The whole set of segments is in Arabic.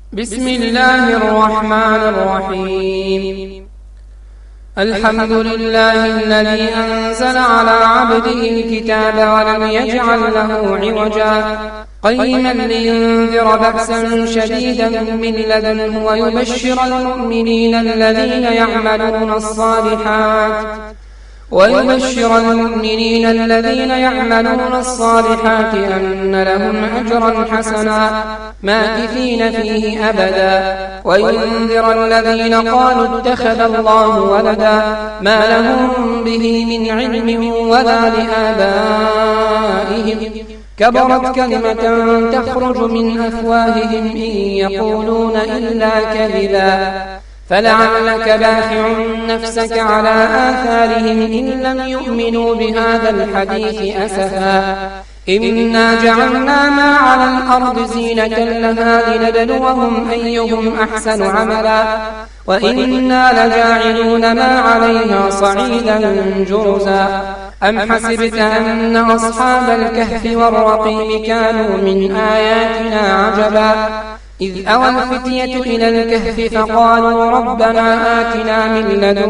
بسم الله الرحمن الرحيم. الحمد لله الذي أنزل على عبده الكتاب ولم يجعل له عوجا قيما لينذر بأسا شديدا من لدنه ويبشر المؤمنين الذين يعملون الصالحات أن لهم أجرا حسنا ماكثين فيه أبدا وينذر الذين قالوا اتخذ الله ولدا ما لهم به من علم ولا لآبائهم كبرت كلمة تخرج من أفواههم إن يقولون إلا كذبا فلعلك باخع نفسك على آثارهم إن لم يؤمنوا بهذا الحديث أسفا إنا جعلنا ما على الأرض زينة لها لنبلوهم أيهم أحسن عملا وإنا لجاعلون ما عليها صعيدا جرزا أم حسبت أن أصحاب الكهف والرقيم كانوا من آياتنا عجبا إذ أوى الفتية إلى الكهف فقالوا ربنا آتنا من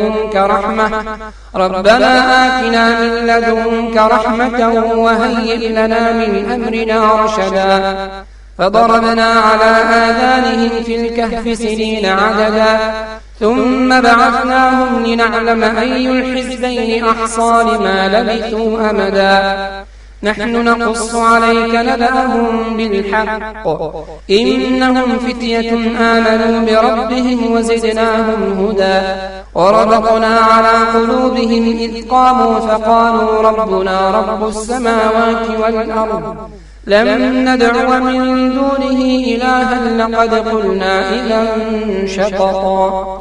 لدنك رحمة وهيئ لنا من أمرنا رشدا فضربنا على آذانهم في الكهف سنين عددا ثم بعثناهم لنعلم أي الحزبين أحصى لما لبثوا أمدا نحن نقص عليك نبأهم بالحق إنهم فتية آمنوا بربهم وزدناهم هدى وربطنا على قلوبهم إذ قاموا فقالوا ربنا رب السماوات والأرض لن ندعو من دونه إلها لقد قلنا إذا شططا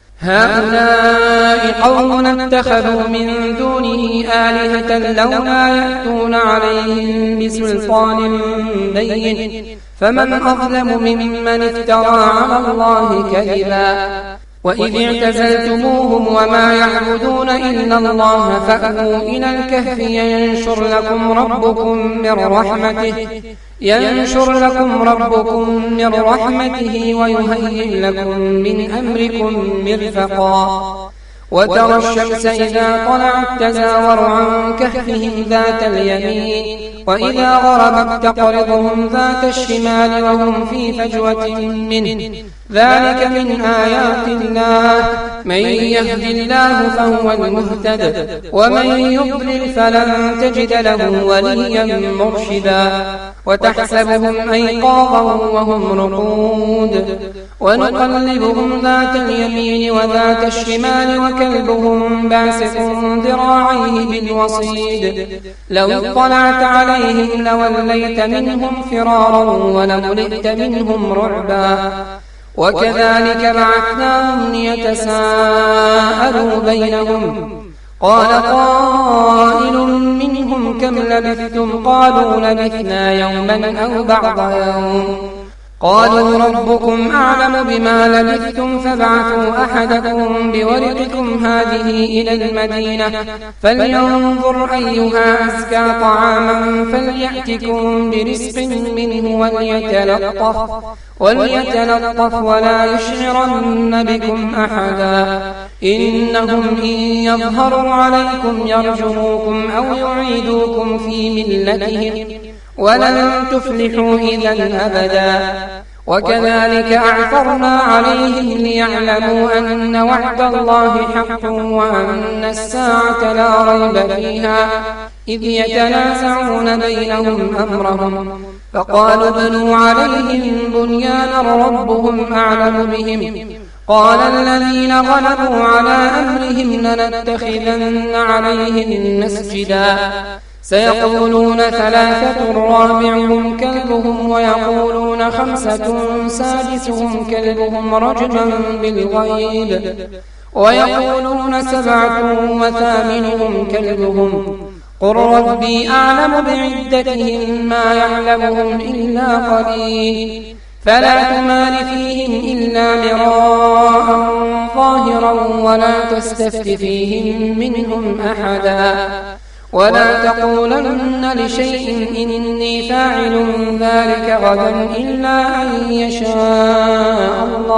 هؤلاء قومنا اتخذوا من دونه آلهة لولا يأتون عليهم بسلطان بين فمن أظلم ممن افترى على الله كذبا وإذ اعتزلتموهم وما يعبدون إلا الله فأووا إلى الكهف ينشر لكم ربكم من رحمته ويهيئ لكم من أمركم مرفقا وترى الشمس إذا طلعت تزاور عن كهفهم ذات اليمين وإذا غربت تقرضهم ذات الشمال وهم في فجوة منه ذلك من آيات الله من يهد الله فهو المهتد ومن يضلل فلن تجد له وليا مرشدا وتحسبهم أيقاظا وهم رقود ونقلبهم ذات اليمين وذات الشمال وكلبهم باسط ذراعيه بالوصيد لو اطلعت عليهم لوليت منهم فرارا ولملئت منهم رعبا وكذلك بعثناهم ليتساءلوا بينهم قال قائل منهم كم لبثتم قالوا لبثنا يوما أو بعض يوم قالوا ربكم أعلم بما لبثتم فابعثوا أحدكم بورقكم هذه إلى المدينة فلينظر أيها أزكى طعاما فليأتكم برزق منه وليتلطف ولا يشعرن بكم أحدا إنهم إن يظهروا عليكم يرجموكم أو يعيدوكم في ملتهم ولن تفلحوا إذا أبدا وكذلك أعثرنا عليهم ليعلموا أن وعد الله حق وأن الساعة لا ريب فيها إذ يتنازعون بينهم أمرهم فقالوا ابنوا عليهم بنيانا ربهم أعلم بهم قال الذين غلبوا على أمرهم لنتخذن عليهم مسجدا سيقولون 3 رابعهم كلبهم ويقولون 5 سادسهم كلبهم رجما بالغيب ويقولون 7 وثامنهم كلبهم قل ربي أعلم بعدتهم ما يعلمهم إلا قليل فلا تمار فيهم إلا مراء ظاهرا ولا تستفت فيهم منهم أحدا ولا تقولن لشيء إني فاعل ذلك غدا إلا أن يشاء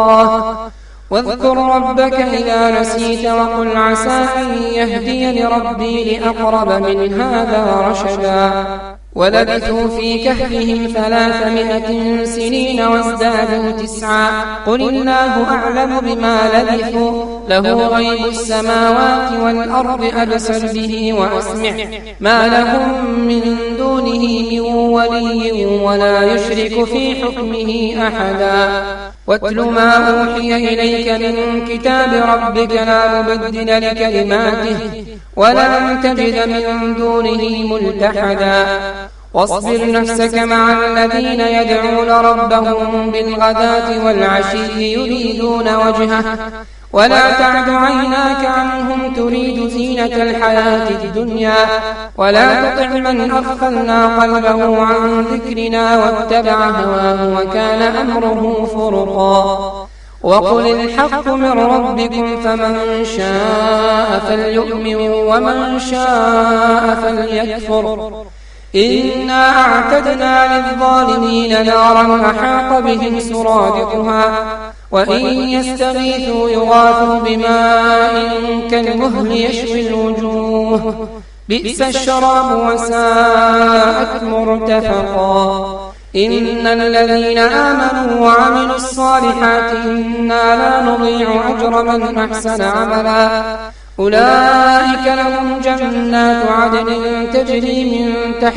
الله. واذكر ربك إذا نسيت وقل عسى أن يهديني ربي لأقرب من هذا رشدا. ولبثوا في كهفهم 300 سنين وازدادوا 9. قل الله أعلم بما لبثوا له غيب السماوات والأرض أبصر به وأسمع ما لهم من دونه من ولي ولا يشرك في حكمه أحدا. واتل ما أوحي إليك من كتاب ربك لا مبدل لكلماته ولن تجد من دونه ملتحدا. واصبر نفسك مع الذين يدعون ربهم بالغداة والعشي يريدون وجهه ولا تعد عيناك عنهم تريد زينة الحياة الدنيا ولا تطع من أغفلنا قلبه عن ذكرنا واتبع هواه وكان أمره فرطا. وقل الحق من ربكم فمن شاء فليؤمن ومن شاء فليكفر. إنا أعتدنا للظالمين نارا أحاط بهم سرادقها وإن يستغيثوا يغاثوا بماء كالمهل يشوي الوجوه بئس الشراب وساءت مرتفقا. إن الذين آمنوا وعملوا الصالحات إنا لا نضيع أجر من أحسن عملا. أولئك لهم جنات عدن تجري من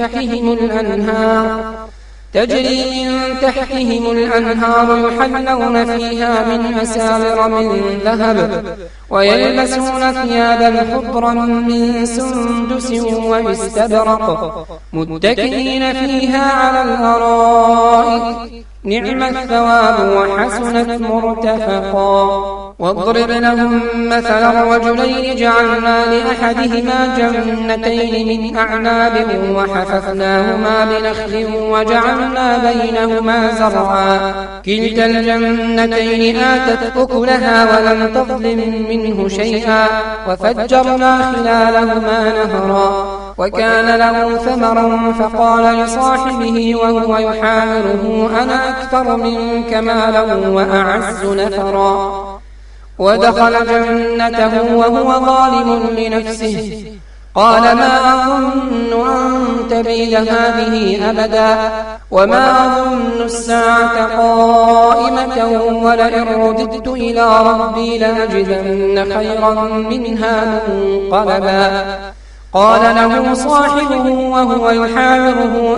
تحتهم الأنهار يحلون فيها من أساور من ذهب ويلبسون ثيابا خضرا من سندس واستبرق متكئين فيها على الأرائك نعم الثواب وحسنت مرتفقا. واضرب لهم مثلا الرجلين جعلنا لأحدهما جنتين من أعناب وحففناهما بنخل وجعلنا بينهما زرعا كلتا الجنتين آتت أكلها ولم تظلم منه شيئا وفجرنا خلالهما نهرا وكان له ثمر فقال لصاحبه وهو يحاوره أنا أكثر منك مالا وأعز نفرا. ودخل جنته وهو ظالم لنفسه قال ما أظن أن تبيد هذه أبدا وما أظن الساعة قائمة ولئن رددت إلى ربي لأجدن خيرا منها منقلبا. قال له صاحبه وهو يحاوره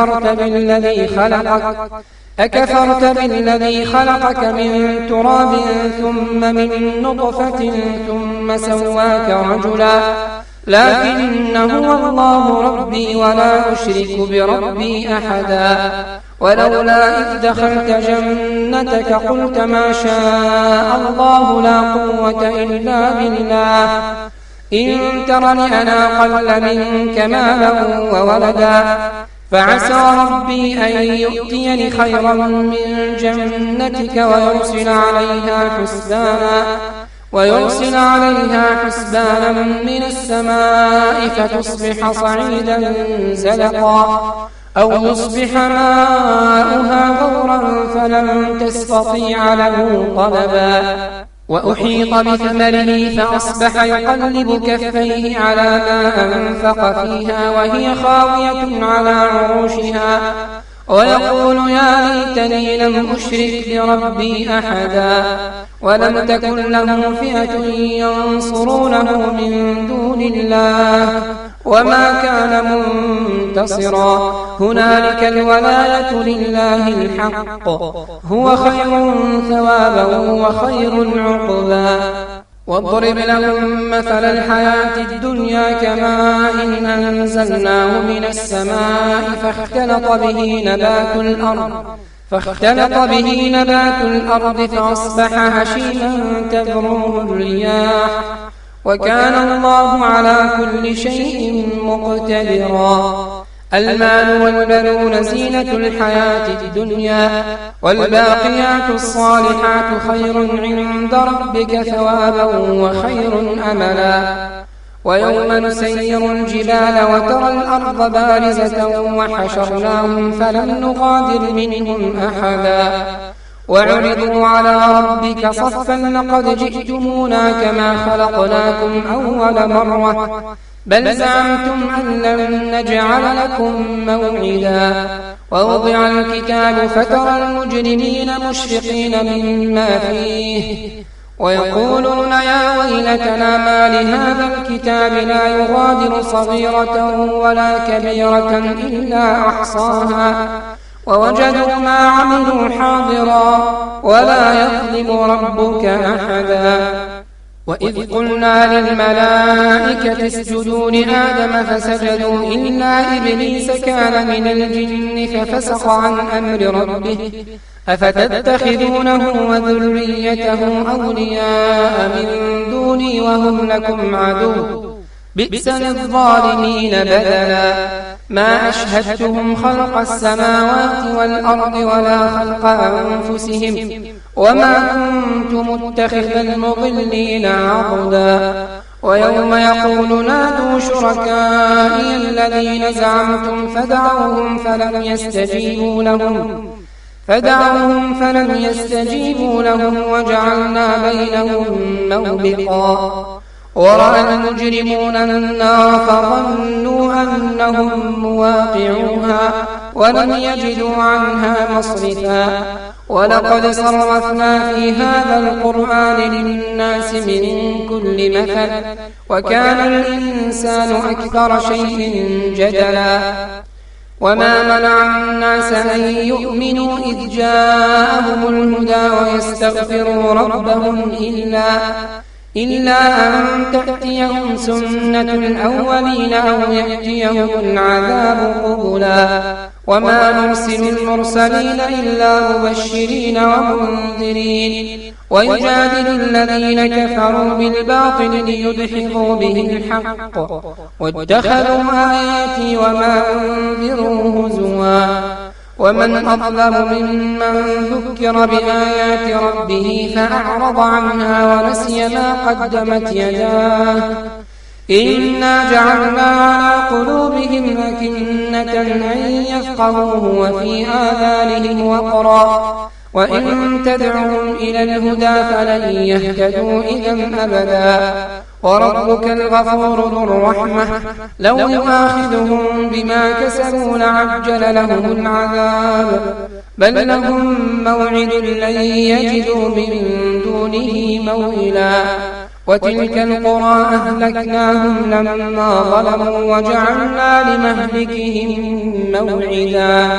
أكفرت بالذي خلقك من تراب ثم من نطفة ثم سواك رجلا لكن هو الله ربي ولا أشرك بربي أحدا. ولولا إذ دخلت جنتك قلت ما شاء الله لا قوة إلا بالله إن ترني أنا أقل منك مالا وولدا فعسى ربي أن يؤتيني خيرا من جنتك ويرسل عليها حسبانا من السماء فتصبح صعيدا زلقا أو يصبح ماؤها غورا فلن تستطيع له طلبا. وأحيط بثمره فأصبح يقلب كفيه على ما أنفق فيها وهي خاوية على عروشها ويقول يا ليتني لم أشرك بربي أحدا ولم تكن له فئة ينصرونه من دون الله وما كان منتصرا. هنالك الولاية لله الحق هو خير ثوابا وخير عقبا. واضرب لهم مثل الحياة الدنيا كماء إن أنزلناه من السماء فاختلط به نبات الأرض فأصبح هشيما تذروه الرياح وكان الله على كل شيء مقتدرا. المال والبنون زينة الحياة الدنيا والباقيات الصالحات خير عند ربك ثوابا وخير أملا. ويوم نسير الجبال وترى الأرض بارزة وحشرناهم فلم نغادر منهم أحدا وعرضوا على ربك صفا لقد جئتمونا كما خلقناكم أول مرة بل زعمتم أن لن نجعل لكم موعدا ووضع الكتاب فترى المجرمين مشفقين مما فيه ويقولون يا ويلتنا ما لهذا الكتاب لا يغادر صغيرة ولا كبيرة إلا أحصاها ووجدوا ما عملوا حاضرا ولا يظلم ربك أحدا وإذ قلنا للملائكة اسجدوا لآدم فسجدوا إلا إبليس كان من الجن ففسق عن أمر ربه أفتتخذونه وذريته أولياء من دوني وهم لكم عدو بئس للظالمين بدلا ما أشهدتهم خلق السماوات والأرض ولا خلق أنفسهم وما كنت متخذ المضلين عضدا ويوم يقول نادوا شركائي الذين زعمتم فدعوهم فلم يستجيبوا لهم وجعلنا بينهم موبقا ورأى المجرمون النار فظنوا أنهم مواقعوها ولم يجدوا عنها مصرفا ولقد صرفنا في هذا القرآن للناس من كل مثل وكان الإنسان أكثر شيء جدلا وما منع الناس أن يؤمنوا إذ جاءهم الهدى ويستغفروا ربهم إلا أن تأتيهم سنة الأولين أو يأتيهم العذاب قبلا وما نرسل المرسلين إلا مبشرين ومنذرين ويجادل الذين كفروا بالباطل ليدحضوا به الحق واتخذوا آياتي وما أنذروا هزوا ومن أظلم ممن ذكر بآيات ربه فأعرض عنها ونسي ما قدمت يداه إنا جعلنا على قلوبهم أكنة أن يفقهوه وفي آذانهم وقرا وإن تدعوهم إلى الهدى فلن يهتدوا إذا أبدا وربك الغفور ذو الرحمة لو يؤاخذهم بما كسبوا لعجل لهم العذاب بل لهم موعد لن يجدوا من دونه موئلا وتلك القرى أهلكناهم لما ظلموا وجعلنا لمهلكهم موعدا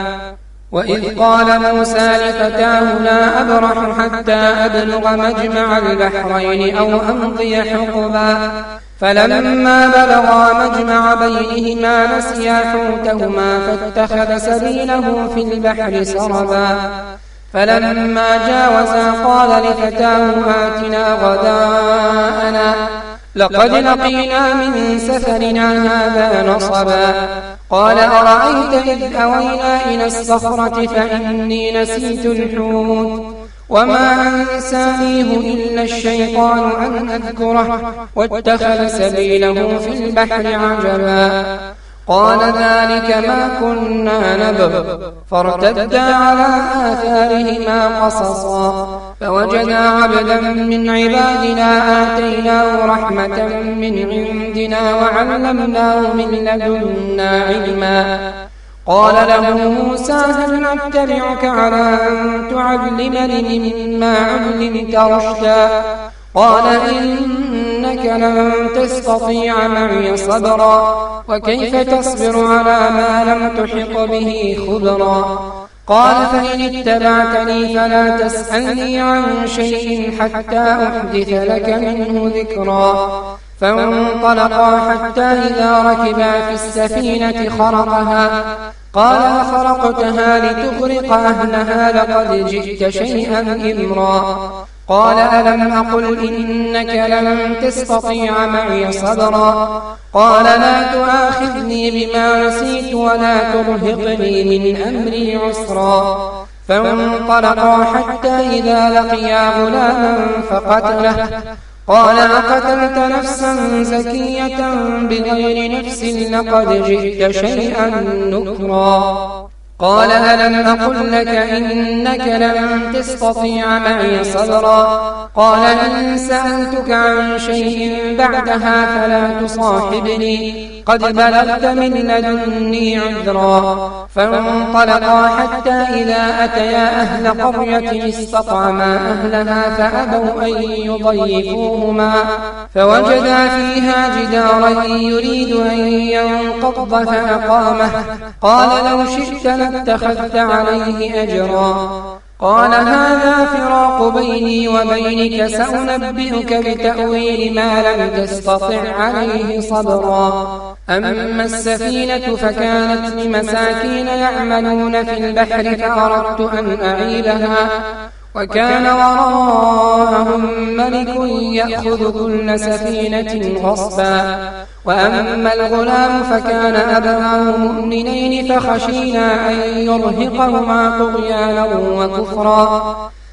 وإذ قال موسى لفتاه لا أبرح حتى أبلغ مجمع البحرين أو أمضي حقبا فلما بلغا مجمع بينهما نسيا حوتهما فاتخذ سبيله في البحر سربا فلما جاوزا قال لفتاه آتنا غداءنا لقد لقينا من سفرنا هذا نصبا قال أرأيت إذ أوينا إلى الصخرة فإني نسيت الحوت وما أنسانيه إلا الشيطان أن أذكره واتخذ سبيله في البحر عجبا قال ذلك ما كنا نبغ فارتدا على آثارهما قصصا فوجدا عبدا من عبادنا آتيناه رحمة من عندنا وعلمناه من لدنا علما قال له موسى هل نتبعك على أن تعلمني مما علمت رشدا قال إنك لن تستطيع معي صبرا وكيف تصبر على ما لم تحط به خبرا قال فإن اتبعتني فلا تسألني عن شيء حتى أحدث لك منه ذكرا فانطلقا حتى إذا ركبا في السفينة خرقها قال أخرقتها لتغرق أهلها لقد جئت شيئا إمرا قال ألم أقل إنك لن تستطيع معي صبرا قال لا تؤاخذني بما نسيت ولا ترهقني من أمري عسرا فانطلقا حتى إذا لقيا غلاما فقتله قال أقتلت نفسا زكية بغير نفس لقد جئت شيئا نكرا قال ألم أقل لك إنك لن تستطيع معي صبرا قال إن سألتك عن شيء بعدها فلا تصاحبني قد بلغت من لدني عذرا فانطلقا حتى إذا أتيا أهل قرية استطعما أهلها فأبوا أن يضيفوهما فوجدا فيها جدارا يريد أن ينقض فأقامه قال لو شئت لاتخذت عليه أجرا قال هذا فراق بيني وبينك سأنبئك بتأويل ما لم تستطع عليه صبرا أما السفينة فكانت لمساكين يعملون في البحر فأردت أن أعيبها وكان وراءهم ملك يأخذ كل سفينة غصبا وأما الغلام فكان أبواه مؤمنين فخشينا أن يرهقهما طغيانا وكفرا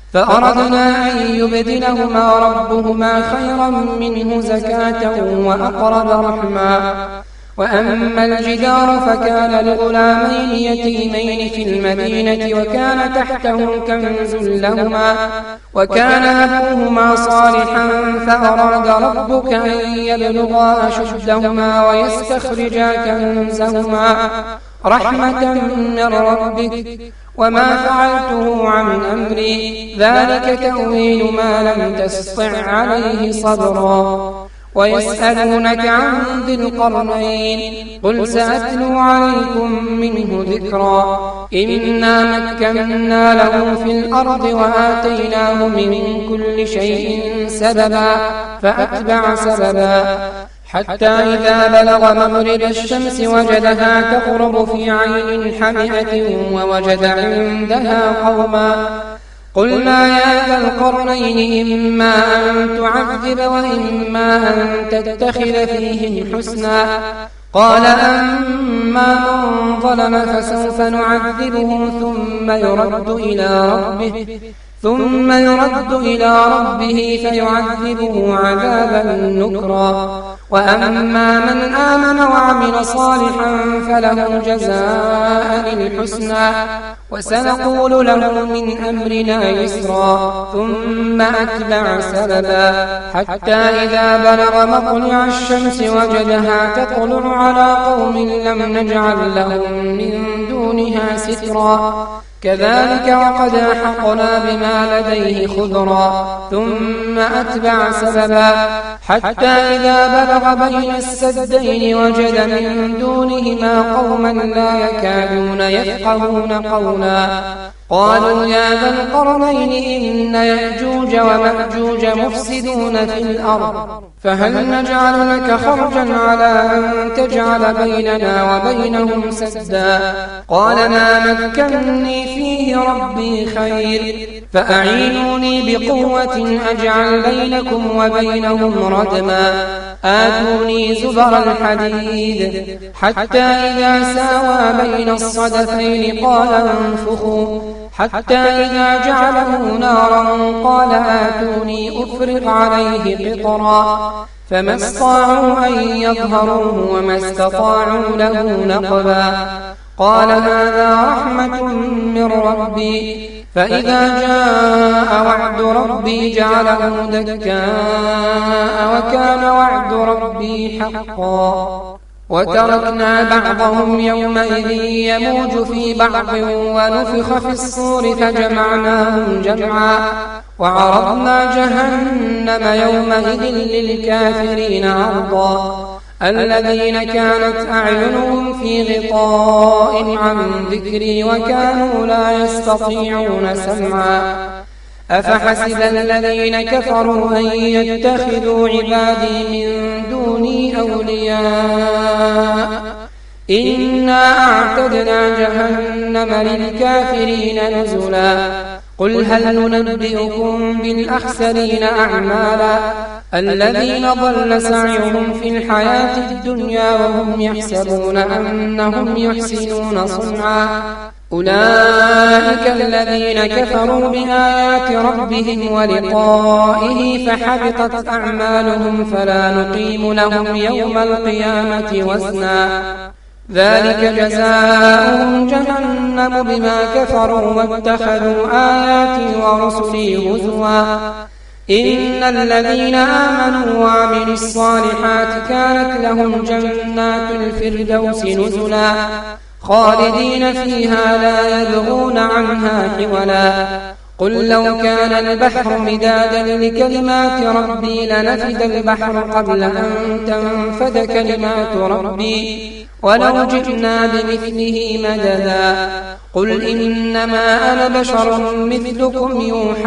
فأردنا أن يبدلهما ربهما خيرا منه زكاة وأقرب رحما وأما الجدار فكان لغلامين يتيمين في المدينة وكان تحته كنز لهما وكان أبوهما صالحا فأراد ربك أن يبلغا أشدهما ويستخرجا كنزهما رحمة من ربك وما فعلته عن أمري ذلك تأويل ما لم تستطع عليه صبرا ويسألونك عن ذي القرنين قل سأتلو عليكم منه ذكرا إنا مكنا له في الأرض وآتيناه من كل شيء سببا فأتبع سببا حتى إذا بلغ مغرب الشمس وجدها تغرب في عين حمئة ووجد عندها قوما قلنا يا ذا القرنين إما أن تعذب وإما أن تتخذ فيهم حسنا قال أما من ظلم فسوف نعذبه ثم يرد إلى ربه فيعذبه عذابا نكرا وأما من آمن وعمل صالحا فله جزاء الحسنى وسنقول له من أمرنا يسرا ثم أتبع سببا حتى إذا بلغ مطلع الشمس وجدها تطلع على قوم لم نجعل لهم من دونها سترا كذلك وقد أحقنا بما لديه خبرا ثم أتبع سببا حتى إذا بلغ بين السدين وجد من دونهما قوما لا يكادون يفقهون قولا قالوا يا ذا القرنين إن يأجوج ومأجوج مفسدون في الأرض فهل نجعل لك خرجا على أن تجعل بيننا وبينهم سدا قال ما مكنني فيه ربي خير فأعينوني بقوة أجعل بينكم وبينهم ردما آتوني زبر الحديد حتى إذا ساوى بين الصدفين قال انفخوا حتى إذا جعله نارا قال آتوني أفرغ عليه قطرا فما استطاعوا أن يظهروه وما استطاعوا له نقبا قال هذا رحمة من ربي فإذا جاء وعد ربي جعله دكاء وكان وعد ربي حقا وتركنا بعضهم يومئذ يموج في بعض ونفخ في الصور فجمعناهم جمعا وعرضنا جهنم يومئذ للكافرين عرضا الذين كانت أعينهم في غطاء عن ذكري وكانوا لا يستطيعون سمعا أفحسب الذين كفروا أن يتخذوا عبادي من دوني أولياء إنا أعتدنا جهنم للكافرين نزلا قل هل ننبئكم بالأخسرين أعمالا الذين ضل سعيهم في الحياة الدنيا وهم يحسبون أنهم يحسنون صنعا أولئك الذين كفروا بآيات ربهم ولقائه فحبطت أعمالهم فلا نقيم لهم يوم القيامة وزنا ذلك جزاؤهم جهنم بما كفروا واتخذوا آياتي ورسلي هزوا إن الذين آمنوا وعملوا الصالحات كانت لهم جنات الفردوس نزلا خالدين فيها لا يبغون عنها حولا قل لو كان البحر مدادا لكلمات ربي لنفد البحر قبل أن تنفد كلمات ربي ولو جئنا بمثله مددا قل إنما أنا بشر مثلكم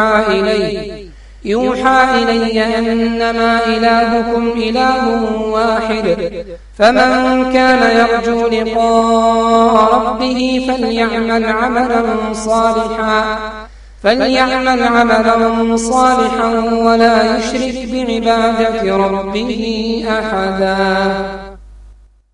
يوحى إلي أنما إلهكم إله واحد فمن كان يرجو لقاء ربه فليعمل عملا صالحا ولا يشرك بعبادة ربه أحدا.